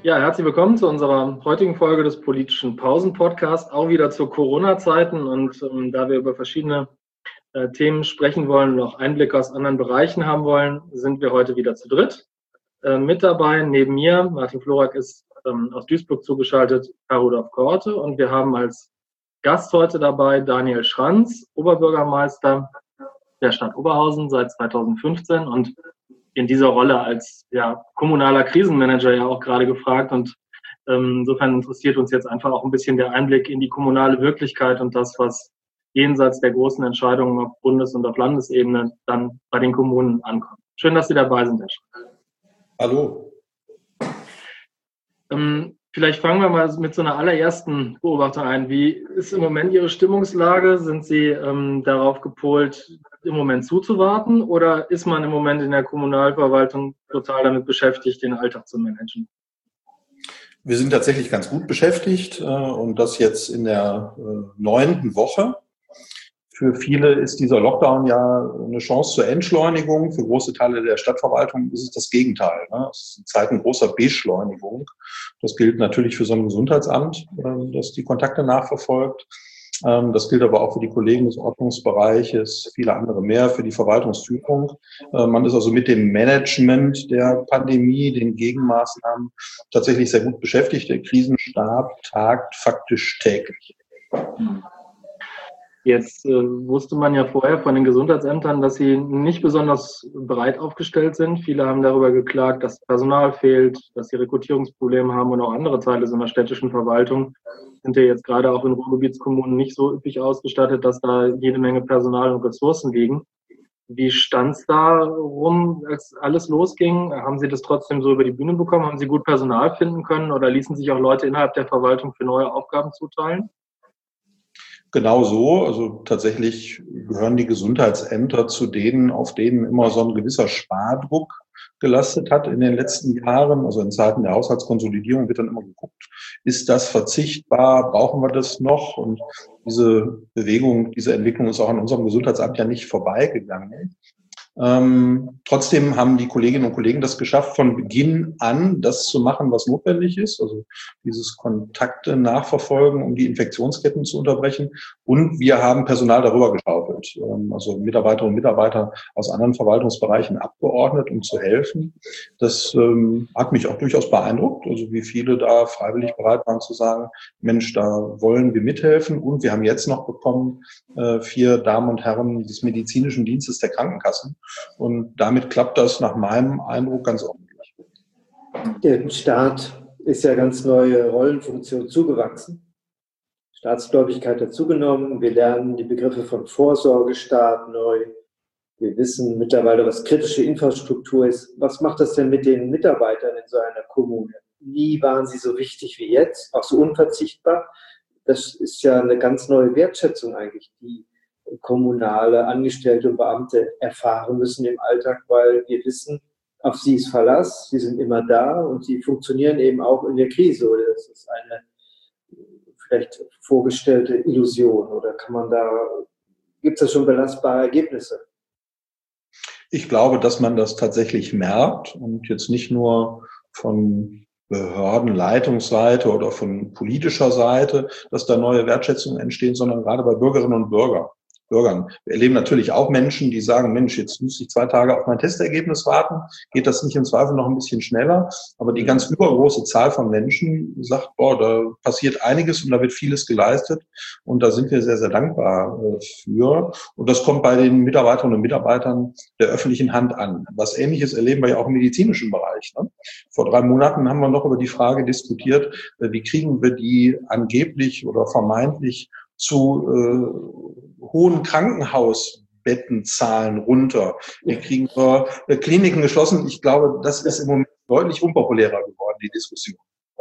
Ja, herzlich willkommen zu unserer heutigen Folge des politischen Pausen-Podcasts, auch wieder zu Corona-Zeiten. Und da wir über verschiedene Themen sprechen wollen und auch Einblicke aus anderen Bereichen haben wollen, sind wir heute wieder zu dritt. Mit dabei, neben mir, Martin Florak ist aus Duisburg zugeschaltet, Herr Rudolf Korte. Und wir haben als Gast heute dabei Daniel Schranz, Oberbürgermeister der Stadt Oberhausen seit 2015 und in dieser Rolle als kommunaler Krisenmanager ja auch gerade gefragt. Und insofern interessiert uns jetzt einfach auch ein bisschen der Einblick in die kommunale Wirklichkeit und das, was jenseits der großen Entscheidungen auf Bundes- und auf Landesebene dann bei den Kommunen ankommt. Schön, dass Sie dabei sind, Herr Schranz. Hallo. Vielleicht fangen wir mal mit so einer allerersten Beobachtung ein. Wie ist im Moment Ihre Stimmungslage? Sind Sie darauf gepolt, im Moment zuzuwarten, oder ist man im Moment in der Kommunalverwaltung total damit beschäftigt, den Alltag zu managen? Wir sind tatsächlich ganz gut beschäftigt und das jetzt in der 9. Woche. Für viele ist dieser Lockdown ja eine Chance zur Entschleunigung. Für große Teile der Stadtverwaltung ist es das Gegenteil. Es sind Zeiten großer Beschleunigung. Das gilt natürlich für so ein Gesundheitsamt, das die Kontakte nachverfolgt. Das gilt aber auch für die Kollegen des Ordnungsbereiches, viele andere mehr, für die Verwaltungsführung. Man ist also mit dem Management der Pandemie, den Gegenmaßnahmen tatsächlich sehr gut beschäftigt. Der Krisenstab tagt faktisch täglich. Jetzt wusste man ja vorher von den Gesundheitsämtern, dass sie nicht besonders breit aufgestellt sind. Viele haben darüber geklagt, dass Personal fehlt, dass sie Rekrutierungsprobleme haben, und auch andere Teile so einer städtischen Verwaltung sind ja jetzt gerade auch in Ruhrgebietskommunen nicht so üppig ausgestattet, dass da jede Menge Personal und Ressourcen liegen. Wie stand es da rum, als alles losging? Haben Sie das trotzdem so über die Bühne bekommen? Haben Sie gut Personal finden können, oder ließen sich auch Leute innerhalb der Verwaltung für neue Aufgaben zuteilen? Genau so. Also tatsächlich gehören die Gesundheitsämter zu denen, auf denen immer so ein gewisser Spardruck gelastet hat in den letzten Jahren. Also in Zeiten der Haushaltskonsolidierung wird dann immer geguckt, ist das verzichtbar, brauchen wir das noch? Und diese Bewegung, diese Entwicklung ist auch an unserem Gesundheitsamt ja nicht vorbeigegangen. Trotzdem haben die Kolleginnen und Kollegen das geschafft, von Beginn an das zu machen, was notwendig ist, also dieses Kontakte nachverfolgen, um die Infektionsketten zu unterbrechen. Und wir haben Personal darüber geschaufelt, also Mitarbeiterinnen und Mitarbeiter aus anderen Verwaltungsbereichen abgeordnet, um zu helfen. Das hat mich auch durchaus beeindruckt, also wie viele da freiwillig bereit waren zu sagen, Mensch, da wollen wir mithelfen. Und wir haben jetzt noch bekommen 4 Damen und Herren des medizinischen Dienstes der Krankenkassen. Und damit klappt das nach meinem Eindruck ganz ordentlich. Dem Staat ist ja ganz neue Rollenfunktion zugewachsen. Staatsgläubigkeit hat zugenommen. Wir lernen die Begriffe von Vorsorgestaat neu. Wir wissen mittlerweile, was kritische Infrastruktur ist. Was macht das denn mit den Mitarbeitern in so einer Kommune? Nie waren sie so wichtig wie jetzt, auch so unverzichtbar. Das ist ja eine ganz neue Wertschätzung eigentlich, die kommunale Angestellte und Beamte erfahren müssen im Alltag, weil wir wissen, auf sie ist Verlass, sie sind immer da und sie funktionieren eben auch in der Krise. Oder das ist eine vielleicht vorgestellte Illusion, oder gibt es da schon belastbare Ergebnisse? Ich glaube, dass man das tatsächlich merkt und jetzt nicht nur von Behördenleitungsseite oder von politischer Seite, dass da neue Wertschätzungen entstehen, sondern gerade bei Bürgerinnen und Bürgern. Wir erleben natürlich auch Menschen, die sagen, Mensch, jetzt muss ich 2 Tage auf mein Testergebnis warten. Geht das nicht im Zweifel noch ein bisschen schneller? Aber die ganz übergroße Zahl von Menschen sagt, da passiert einiges und da wird vieles geleistet. Und da sind wir sehr, sehr dankbar für. Und das kommt bei den Mitarbeiterinnen und Mitarbeitern der öffentlichen Hand an. Was Ähnliches erleben wir ja auch im medizinischen Bereich. Vor 3 Monaten haben wir noch über die Frage diskutiert, wie kriegen wir die angeblich oder vermeintlich zu hohen Krankenhausbettenzahlen runter. Wir kriegen Kliniken geschlossen. Ich glaube, das ist im Moment deutlich unpopulärer geworden, die Diskussion.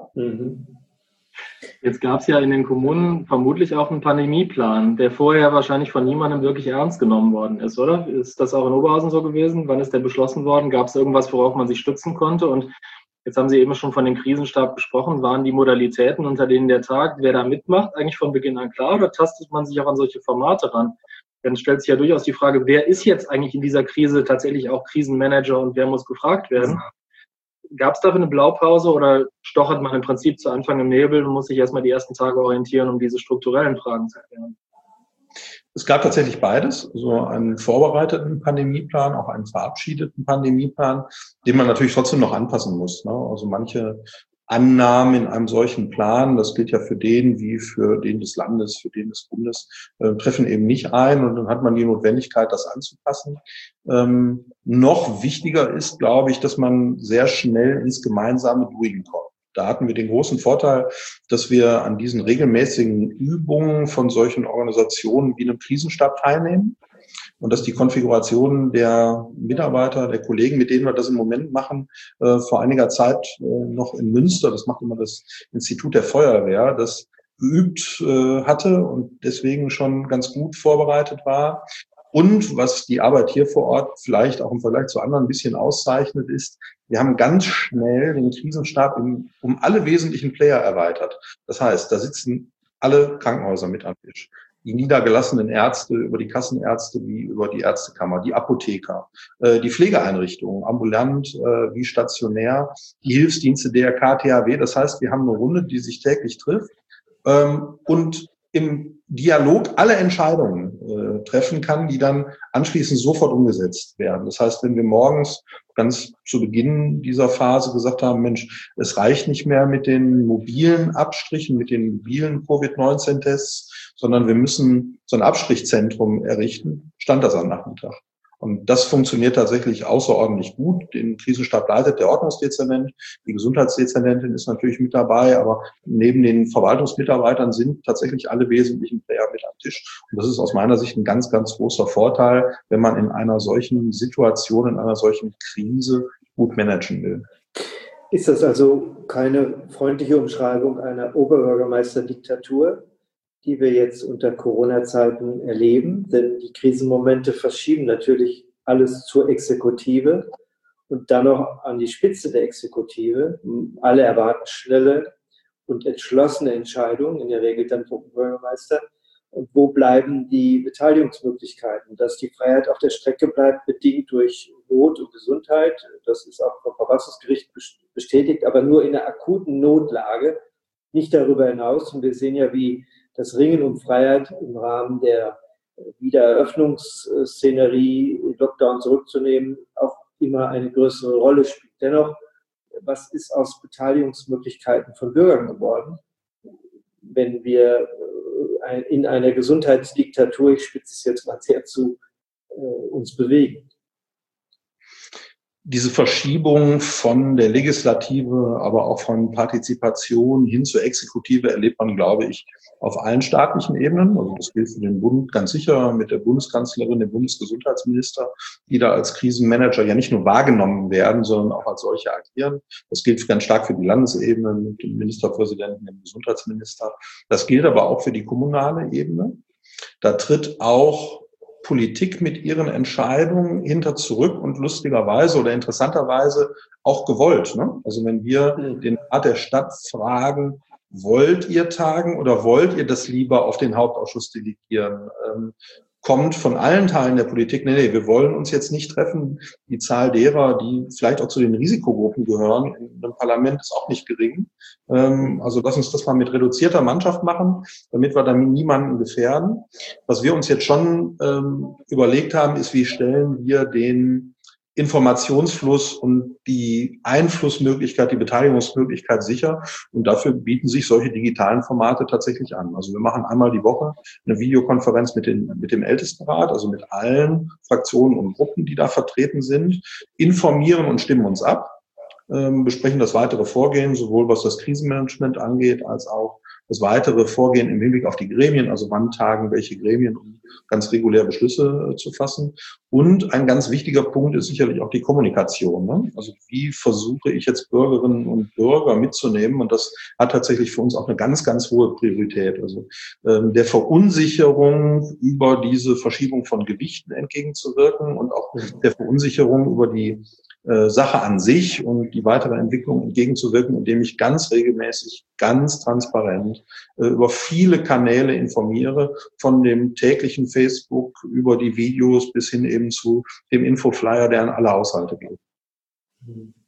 Jetzt gab es ja in den Kommunen vermutlich auch einen Pandemieplan, der vorher wahrscheinlich von niemandem wirklich ernst genommen worden ist, oder? Ist das auch in Oberhausen so gewesen? Wann ist der beschlossen worden? Gab es irgendwas, worauf man sich stützen konnte? Und jetzt haben Sie eben schon von dem Krisenstab gesprochen. Waren die Modalitäten, unter denen der tagt, wer da mitmacht, eigentlich von Beginn an klar, oder tastet man sich auch an solche Formate ran? Dann stellt sich ja durchaus die Frage, wer ist jetzt eigentlich in dieser Krise tatsächlich auch Krisenmanager und wer muss gefragt werden? Gab es dafür eine Blaupause oder stochert man im Prinzip zu Anfang im Nebel und muss sich erstmal die ersten Tage orientieren, um diese strukturellen Fragen zu klären? Es gab tatsächlich beides, so einen vorbereiteten Pandemieplan, auch einen verabschiedeten Pandemieplan, den man natürlich trotzdem noch anpassen muss, ne? Also manche Annahmen in einem solchen Plan, das gilt ja für den wie für den des Landes, für den des Bundes, treffen eben nicht ein und dann hat man die Notwendigkeit, das anzupassen. Noch wichtiger ist, glaube ich, dass man sehr schnell ins gemeinsame Doing kommt. Da hatten wir den großen Vorteil, dass wir an diesen regelmäßigen Übungen von solchen Organisationen wie einem Krisenstab teilnehmen und dass die Konfiguration der Mitarbeiter, der Kollegen, mit denen wir das im Moment machen, vor einiger Zeit noch in Münster, das macht immer das Institut der Feuerwehr, das geübt hatte und deswegen schon ganz gut vorbereitet war. Und was die Arbeit hier vor Ort vielleicht auch im Vergleich zu anderen ein bisschen auszeichnet, ist, wir haben ganz schnell den Krisenstab um alle wesentlichen Player erweitert. Das heißt, da sitzen alle Krankenhäuser mit am Tisch. Die niedergelassenen Ärzte, über die Kassenärzte wie über die Ärztekammer, die Apotheker, die Pflegeeinrichtungen, ambulant wie stationär, die Hilfsdienste DRK, THW. Das heißt, wir haben eine Runde, die sich täglich trifft und im Dialog alle Entscheidungen treffen kann, die dann anschließend sofort umgesetzt werden. Das heißt, wenn wir morgens ganz zu Beginn dieser Phase gesagt haben, Mensch, es reicht nicht mehr mit den mobilen Abstrichen, mit den mobilen Covid-19-Tests, sondern wir müssen so ein Abstrichzentrum errichten, stand das am Nachmittag. Und das funktioniert tatsächlich außerordentlich gut. Den Krisenstab leitet der Ordnungsdezernent. Die Gesundheitsdezernentin ist natürlich mit dabei, aber neben den Verwaltungsmitarbeitern sind tatsächlich alle wesentlichen Player mit am Tisch. Und das ist aus meiner Sicht ein ganz, ganz großer Vorteil, wenn man in einer solchen Situation, in einer solchen Krise gut managen will. Ist das also keine freundliche Umschreibung einer Oberbürgermeisterdiktatur, die wir jetzt unter Corona-Zeiten erleben? Denn die Krisenmomente verschieben natürlich alles zur Exekutive und dann noch an die Spitze der Exekutive. Alle erwarten schnelle und entschlossene Entscheidungen, in der Regel dann vom Bürgermeister. Und wo bleiben die Beteiligungsmöglichkeiten? Dass die Freiheit auf der Strecke bleibt, bedingt durch Not und Gesundheit. Das ist auch vom Verfassungsgericht bestätigt, aber nur in einer akuten Notlage, nicht darüber hinaus. Und wir sehen ja, wie das Ringen um Freiheit im Rahmen der Wiedereröffnungsszenerie, Lockdown zurückzunehmen, auch immer eine größere Rolle spielt. Dennoch, was ist aus Beteiligungsmöglichkeiten von Bürgern geworden, wenn wir in einer Gesundheitsdiktatur, ich spitze es jetzt mal sehr zu, uns bewegen? Diese Verschiebung von der Legislative, aber auch von Partizipation hin zur Exekutive erlebt man, glaube ich, auf allen staatlichen Ebenen. Also das gilt für den Bund ganz sicher mit der Bundeskanzlerin, dem Bundesgesundheitsminister, die da als Krisenmanager ja nicht nur wahrgenommen werden, sondern auch als solche agieren. Das gilt ganz stark für die Landesebene mit dem Ministerpräsidenten, dem Gesundheitsminister. Das gilt aber auch für die kommunale Ebene. Da tritt auch Politik mit ihren Entscheidungen hinter zurück und lustigerweise oder interessanterweise auch gewollt. Ne? Also wenn wir den Rat der Stadt fragen, wollt ihr tagen oder wollt ihr das lieber auf den Hauptausschuss delegieren? Kommt von allen Teilen der Politik, nee, wir wollen uns jetzt nicht treffen. Die Zahl derer, die vielleicht auch zu den Risikogruppen gehören, in einem Parlament ist auch nicht gering. Also lass uns das mal mit reduzierter Mannschaft machen, damit wir dann niemanden gefährden. Was wir uns jetzt schon überlegt haben, ist, wie stellen wir den Informationsfluss und die Einflussmöglichkeit, die Beteiligungsmöglichkeit sicher. Und dafür bieten sich solche digitalen Formate tatsächlich an. Also wir machen einmal die Woche eine Videokonferenz mit dem Ältestenrat, also mit allen Fraktionen und Gruppen, die da vertreten sind, informieren und stimmen uns ab, besprechen das weitere Vorgehen, sowohl was das Krisenmanagement angeht, als auch das weitere Vorgehen im Hinblick auf die Gremien, also wann tagen welche Gremien, um ganz regulär Beschlüsse zu fassen. Und ein ganz wichtiger Punkt ist sicherlich auch die Kommunikation. Ne? Also wie versuche ich jetzt Bürgerinnen und Bürger mitzunehmen? Und das hat tatsächlich für uns auch eine ganz, ganz hohe Priorität. Also der Verunsicherung über diese Verschiebung von Gewichten entgegenzuwirken und auch der Verunsicherung über die Sache an sich und die weitere Entwicklung entgegenzuwirken, indem ich ganz regelmäßig, ganz transparent über viele Kanäle informiere, von dem täglichen Facebook über die Videos bis hin eben zu dem Infoflyer, der an alle Haushalte geht.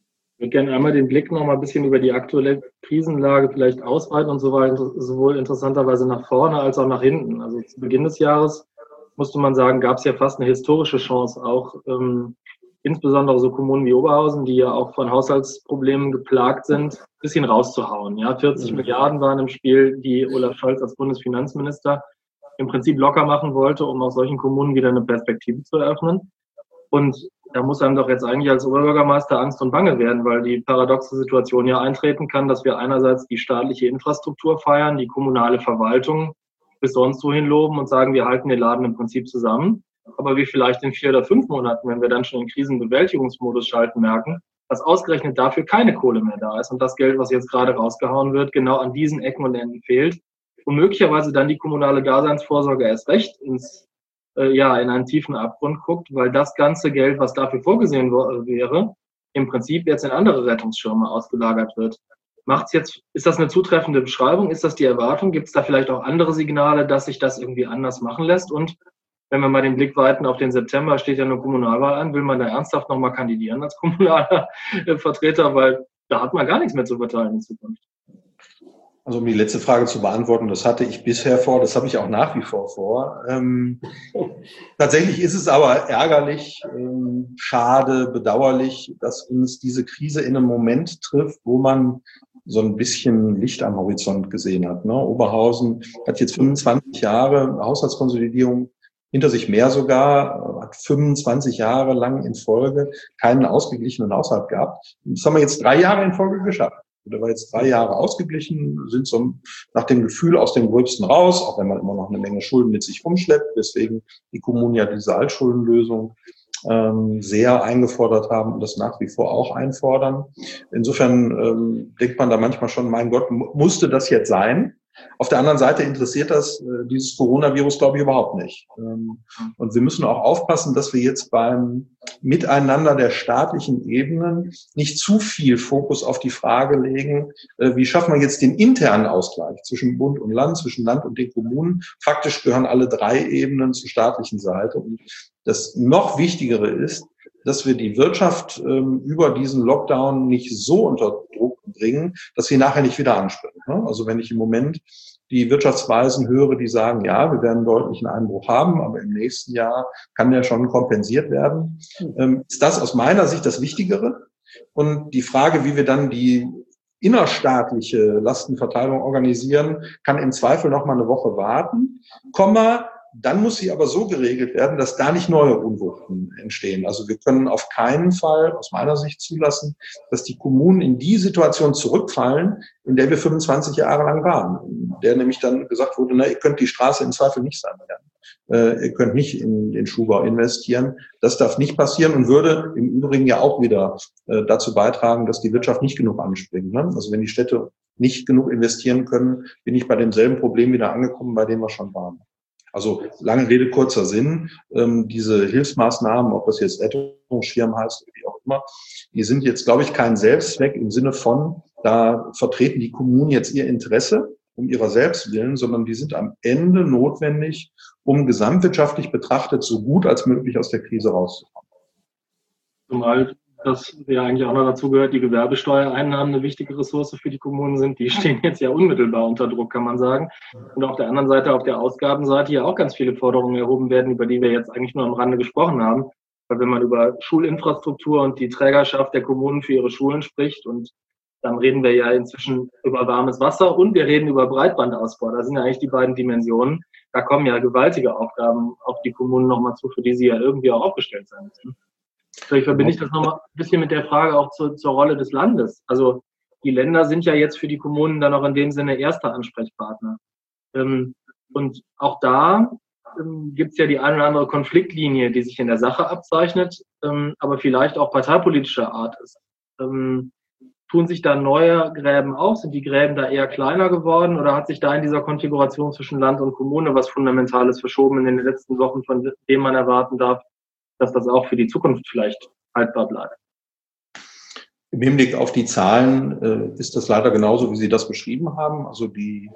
würde gerne einmal den Blick noch mal ein bisschen über die aktuelle Krisenlage vielleicht ausweiten und so weiter, sowohl interessanterweise nach vorne als auch nach hinten. Also zu Beginn des Jahres, musste man sagen, gab es ja fast eine historische Chance, auch insbesondere so Kommunen wie Oberhausen, die ja auch von Haushaltsproblemen geplagt sind, ein bisschen rauszuhauen. Ja, 40 Milliarden waren im Spiel, die Olaf Scholz als Bundesfinanzminister im Prinzip locker machen wollte, um auch solchen Kommunen wieder eine Perspektive zu eröffnen. Und da muss einem doch jetzt eigentlich als Oberbürgermeister Angst und Bange werden, weil die paradoxe Situation ja eintreten kann, dass wir einerseits die staatliche Infrastruktur feiern, die kommunale Verwaltung bis sonst wohin loben und sagen, wir halten den Laden im Prinzip zusammen. Aber wir vielleicht in 4 oder 5 Monaten, wenn wir dann schon in Krisenbewältigungsmodus schalten, merken, dass ausgerechnet dafür keine Kohle mehr da ist und das Geld, was jetzt gerade rausgehauen wird, genau an diesen Ecken und Enden fehlt und möglicherweise dann die kommunale Daseinsvorsorge erst recht in einen tiefen Abgrund guckt, weil das ganze Geld, was dafür vorgesehen wäre, im Prinzip jetzt in andere Rettungsschirme ausgelagert wird. Ist das eine zutreffende Beschreibung? Ist das die Erwartung? Gibt es da vielleicht auch andere Signale, dass sich das irgendwie anders machen lässt? Und wenn wir mal den Blick weiten auf den September, steht ja eine Kommunalwahl an, will man da ernsthaft nochmal kandidieren als kommunaler Vertreter, weil da hat man gar nichts mehr zu verteilen in Zukunft. Also um die letzte Frage zu beantworten, das hatte ich bisher vor, das habe ich auch nach wie vor. Tatsächlich ist es aber ärgerlich, schade, bedauerlich, dass uns diese Krise in einem Moment trifft, wo man so ein bisschen Licht am Horizont gesehen hat. Ne? Oberhausen hat jetzt 25 Jahre Haushaltskonsolidierung hinter sich, mehr sogar, hat 25 Jahre lang in Folge keinen ausgeglichenen Haushalt gehabt. Das haben wir jetzt 3 Jahre in Folge geschafft. Der war jetzt 3 Jahre ausgeglichen, sind so nach dem Gefühl aus dem Gröbsten raus, auch wenn man immer noch eine Menge Schulden mit sich rumschleppt, weswegen die Kommunen ja diese Altschuldenlösung sehr eingefordert haben und das nach wie vor auch einfordern. Insofern denkt man da manchmal schon, mein Gott, musste das jetzt sein? Auf der anderen Seite interessiert das dieses Coronavirus, glaube ich, überhaupt nicht. Und wir müssen auch aufpassen, dass wir jetzt beim Miteinander der staatlichen Ebenen nicht zu viel Fokus auf die Frage legen, wie schaffen wir jetzt den internen Ausgleich zwischen Bund und Land, zwischen Land und den Kommunen. Faktisch gehören alle 3 Ebenen zur staatlichen Seite. Und das noch Wichtigere ist, dass wir die Wirtschaft über diesen Lockdown nicht so unter Druck bringen, dass sie nachher nicht wieder anspringen. Ne? Also wenn ich im Moment die Wirtschaftsweisen höre, die sagen, ja, wir werden einen deutlichen Einbruch haben, aber im nächsten Jahr kann der schon kompensiert werden, ist das aus meiner Sicht das Wichtigere. Und die Frage, wie wir dann die innerstaatliche Lastenverteilung organisieren, kann im Zweifel noch mal eine Woche warten, dann muss sie aber so geregelt werden, dass da nicht neue Unwuchten entstehen. Also wir können auf keinen Fall aus meiner Sicht zulassen, dass die Kommunen in die Situation zurückfallen, in der wir 25 Jahre lang waren. In der nämlich dann gesagt wurde, ihr könnt die Straße im Zweifel nicht sanieren. Ihr könnt nicht in den Schuhbau investieren. Das darf nicht passieren und würde im Übrigen ja auch wieder dazu beitragen, dass die Wirtschaft nicht genug anspringt. Ne? Also wenn die Städte nicht genug investieren können, bin ich bei demselben Problem wieder angekommen, bei dem wir schon waren. Also lange Rede, kurzer Sinn. Diese Hilfsmaßnahmen, ob das jetzt Rettungsschirm heißt oder wie auch immer, die sind jetzt, glaube ich, kein Selbstzweck im Sinne von, da vertreten die Kommunen jetzt ihr Interesse um ihrer selbst willen, sondern die sind am Ende notwendig, um gesamtwirtschaftlich betrachtet so gut als möglich aus der Krise rauszukommen. Zumal das ja eigentlich auch noch dazu gehört, die Gewerbesteuereinnahmen eine wichtige Ressource für die Kommunen sind. Die stehen jetzt ja unmittelbar unter Druck, kann man sagen. Und auf der anderen Seite, auf der Ausgabenseite ja auch ganz viele Forderungen erhoben werden, über die wir jetzt eigentlich nur am Rande gesprochen haben. Weil wenn man über Schulinfrastruktur und die Trägerschaft der Kommunen für ihre Schulen spricht, und dann reden wir ja inzwischen über warmes Wasser und wir reden über Breitbandausbau. Das sind ja eigentlich die beiden Dimensionen. Da kommen ja gewaltige Aufgaben auf die Kommunen nochmal zu, für die sie ja irgendwie auch aufgestellt sein müssen. Vielleicht verbinde ich das nochmal ein bisschen mit der Frage auch zur Rolle des Landes. Also die Länder sind ja jetzt für die Kommunen dann auch in dem Sinne erster Ansprechpartner. Und auch da gibt es ja die eine oder andere Konfliktlinie, die sich in der Sache abzeichnet, aber vielleicht auch parteipolitischer Art ist. Tun sich da neue Gräben auf? Sind die Gräben da eher kleiner geworden oder hat sich da in dieser Konfiguration zwischen Land und Kommune was Fundamentales verschoben in den letzten Wochen, von dem man erwarten darf, dass das auch für die Zukunft vielleicht haltbar bleibt? Im Hinblick auf die Zahlen ist das leider genauso, wie Sie das beschrieben haben. Also die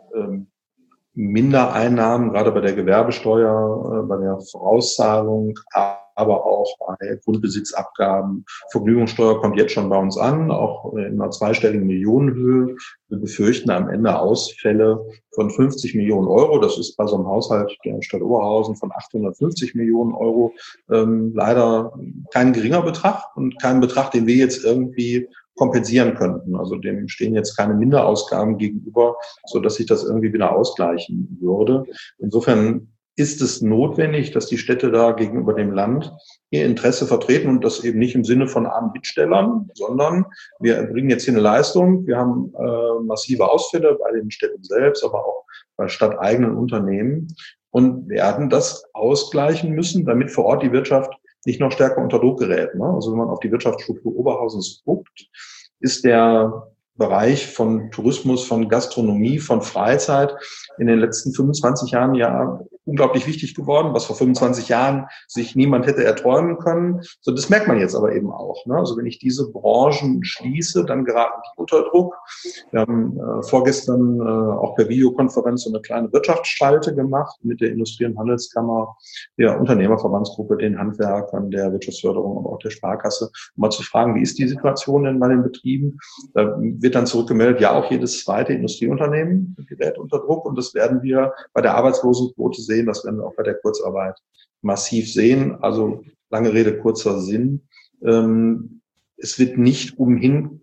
Mindereinnahmen, gerade bei der Gewerbesteuer, bei der Vorauszahlung, aber auch bei Grundbesitzabgaben. Vergnügungssteuer kommt jetzt schon bei uns an, auch in einer zweistelligen Millionenhöhe. Wir befürchten am Ende Ausfälle von 50 Millionen Euro. Das ist bei so einem Haushalt der Stadt Oberhausen von 850 Millionen Euro leider kein geringer Betrag und kein Betrag, den wir jetzt irgendwie kompensieren könnten. Also dem stehen jetzt keine Minderausgaben gegenüber, so dass sich das irgendwie wieder ausgleichen würde. Insofern ist es notwendig, dass die Städte da gegenüber dem Land ihr Interesse vertreten und das eben nicht im Sinne von armen Bittstellern, sondern wir erbringen jetzt hier eine Leistung. Wir haben massive Ausfälle bei den Städten selbst, aber auch bei stadteigenen Unternehmen und werden das ausgleichen müssen, damit vor Ort die Wirtschaft nicht noch stärker unter Druck gerät. Ne? Also wenn man auf die Wirtschaftsstruktur Oberhausens guckt, ist der Bereich von Tourismus, von Gastronomie, von Freizeit in den letzten 25 Jahren ja unglaublich wichtig geworden, was vor 25 Jahren sich niemand hätte erträumen können. So, das merkt man jetzt aber eben auch. Ne? Also wenn ich diese Branchen schließe, dann geraten die unter Druck. Wir haben vorgestern auch per Videokonferenz so eine kleine Wirtschaftsschalte gemacht mit der Industrie- und Handelskammer, der Unternehmerverbandsgruppe, den Handwerkern, der Wirtschaftsförderung, aber auch der Sparkasse, um mal zu fragen, wie ist die Situation denn bei den Betrieben? Da wird dann zurückgemeldet, ja, auch jedes zweite Industrieunternehmen gerät unter Druck und das werden wir bei der Arbeitslosenquote sehen, das werden wir auch bei der Kurzarbeit massiv sehen. Also lange Rede, kurzer Sinn. Es wird nicht umhin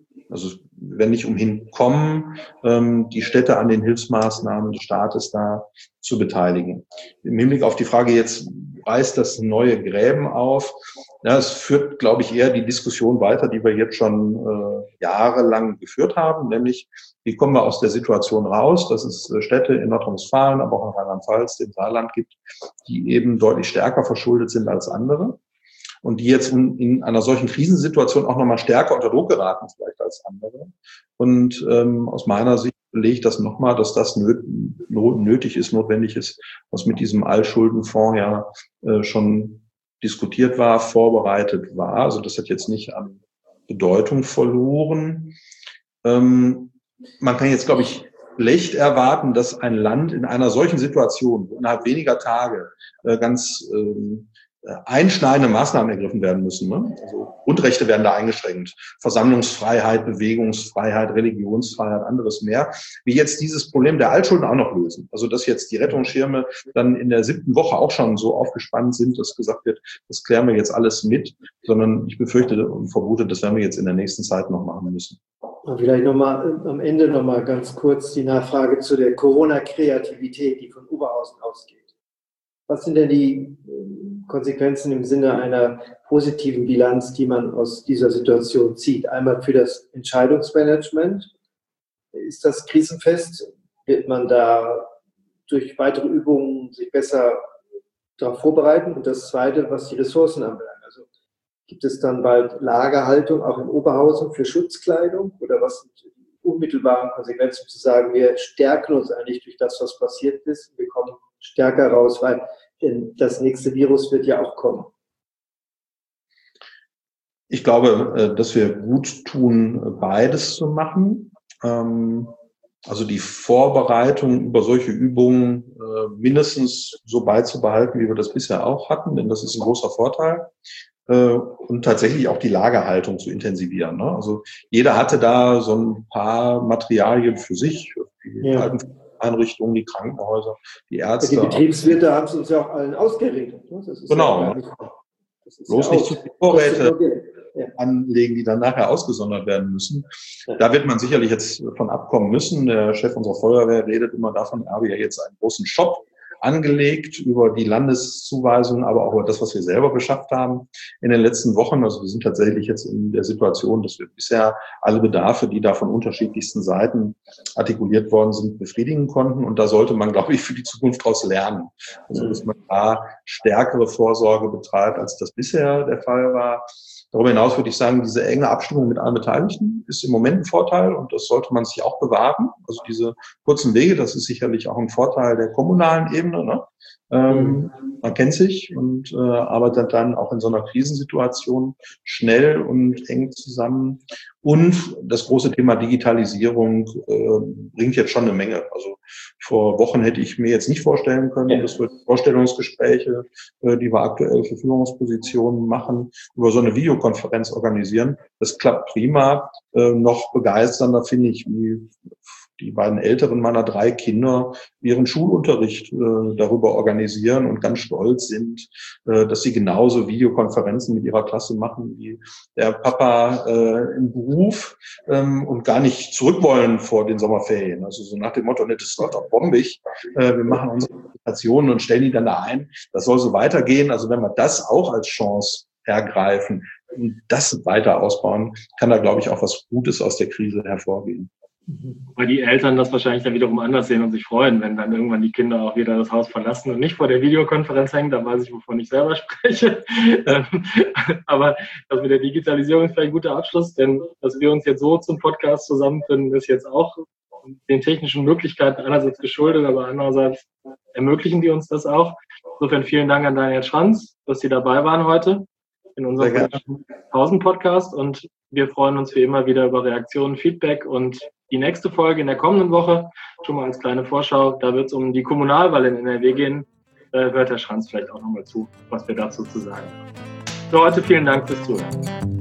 kommen, die Städte an den Hilfsmaßnahmen des Staates da zu beteiligen. Im Hinblick auf die Frage jetzt, reißt das neue Gräben auf? Ja, es führt, glaube ich, eher die Diskussion weiter, die wir jetzt schon jahrelang geführt haben, nämlich wie kommen wir aus der Situation raus, dass es Städte in Nordrhein-Westfalen, aber auch in Rheinland-Pfalz, dem Saarland gibt, die eben deutlich stärker verschuldet sind als andere und die jetzt in einer solchen Krisensituation auch nochmal stärker unter Druck geraten vielleicht als andere. Und aus meiner Sicht belegt das nochmal, dass das notwendig ist, was mit diesem Altschuldenfonds ja schon diskutiert war, vorbereitet war. Also das hat jetzt nicht an Bedeutung verloren. Man kann jetzt, glaube ich, schlecht erwarten, dass ein Land in einer solchen Situation, wo innerhalb weniger Tage ganz einschneidende Maßnahmen ergriffen werden müssen. Ne? Also Grundrechte werden da eingeschränkt. Versammlungsfreiheit, Bewegungsfreiheit, Religionsfreiheit, anderes mehr. Wie jetzt dieses Problem der Altschulden auch noch lösen. Also dass jetzt die Rettungsschirme dann in der 7. Woche auch schon so aufgespannt sind, dass gesagt wird, das klären wir jetzt alles mit, sondern ich befürchte und vermute, das werden wir jetzt in der nächsten Zeit noch machen müssen. Und vielleicht nochmal am Ende nochmal ganz kurz die Nachfrage zu der Corona-Kreativität, die von Oberhausen ausgeht. Was sind denn die Konsequenzen im Sinne einer positiven Bilanz, die man aus dieser Situation zieht? Einmal für das Entscheidungsmanagement. Ist das krisenfest? Wird man da durch weitere Übungen sich besser darauf vorbereiten? Und das Zweite, was die Ressourcen anbelangt. Also gibt es dann bald Lagerhaltung auch in Oberhausen für Schutzkleidung? Oder was sind die unmittelbaren Konsequenzen, um zu sagen, wir stärken uns eigentlich durch das, was passiert ist? Wir kommen stärker raus, weil das nächste Virus wird ja auch kommen. Ich glaube, dass wir gut tun, beides zu machen. Also die Vorbereitung über solche Übungen mindestens so beizubehalten, wie wir das bisher auch hatten, denn das ist ein großer Vorteil. Und tatsächlich auch die Lagerhaltung zu intensivieren. Ne? Also jeder hatte da so ein paar Materialien für sich, die Einrichtungen, die Krankenhäuser, die Ärzte. Die Betriebswirte haben es uns ja auch allen ausgeredet. Ne? Das ist genau. Ja bloß nicht zu viele Vorräte anlegen, die dann nachher ausgesondert werden müssen. Ja. Da wird man sicherlich jetzt von abkommen müssen. Der Chef unserer Feuerwehr redet immer davon, er habe ja jetzt einen großen Shop angelegt über die Landeszuweisungen, aber auch über das, was wir selber beschafft haben in den letzten Wochen. Also wir sind tatsächlich jetzt in der Situation, dass wir bisher alle Bedarfe, die da von unterschiedlichsten Seiten artikuliert worden sind, befriedigen konnten. Und da sollte man, glaube ich, für die Zukunft daraus lernen. Also dass man da stärkere Vorsorge betreibt, als das bisher der Fall war. Darüber hinaus würde ich sagen, diese enge Abstimmung mit allen Beteiligten ist im Moment ein Vorteil und das sollte man sich auch bewahren. Also diese kurzen Wege, das ist sicherlich auch ein Vorteil der kommunalen Ebene. Stunde. Ne? Man kennt sich und arbeitet dann auch in so einer Krisensituation schnell und eng zusammen. Und das große Thema Digitalisierung bringt jetzt schon eine Menge. Also vor Wochen hätte ich mir jetzt nicht vorstellen können, dass wir Vorstellungsgespräche, die wir aktuell für Führungspositionen machen, über so eine Videokonferenz organisieren. Das klappt prima. Noch begeisternder finde ich, wie die beiden Älteren meiner 3 Kinder ihren Schulunterricht darüber organisieren und ganz stolz sind, dass sie genauso Videokonferenzen mit ihrer Klasse machen wie der Papa im Beruf und gar nicht zurück wollen vor den Sommerferien. Also so nach dem Motto, das ist doch bombig. Wir machen unsere Präsentationen und stellen die dann da ein. Das soll so weitergehen. Also wenn wir das auch als Chance ergreifen und das weiter ausbauen, kann da, glaube ich, auch was Gutes aus der Krise hervorgehen. Weil die Eltern das wahrscheinlich dann wiederum anders sehen und sich freuen, wenn dann irgendwann die Kinder auch wieder das Haus verlassen und nicht vor der Videokonferenz hängen, dann weiß ich, wovon ich selber spreche. Aber das mit der Digitalisierung ist vielleicht ein guter Abschluss, denn dass wir uns jetzt so zum Podcast zusammenfinden, ist jetzt auch den technischen Möglichkeiten einerseits geschuldet, aber andererseits ermöglichen die uns das auch. Insofern vielen Dank an Daniel Schranz, dass Sie dabei waren heute in unserem Pausen-Podcast und wir freuen uns wie immer wieder über Reaktionen, Feedback und die nächste Folge in der kommenden Woche, schon mal als kleine Vorschau, da wird es um die Kommunalwahl in NRW gehen. Da hört Herr Schranz vielleicht auch nochmal zu, was wir dazu zu sagen haben. Für heute vielen Dank fürs Zuhören.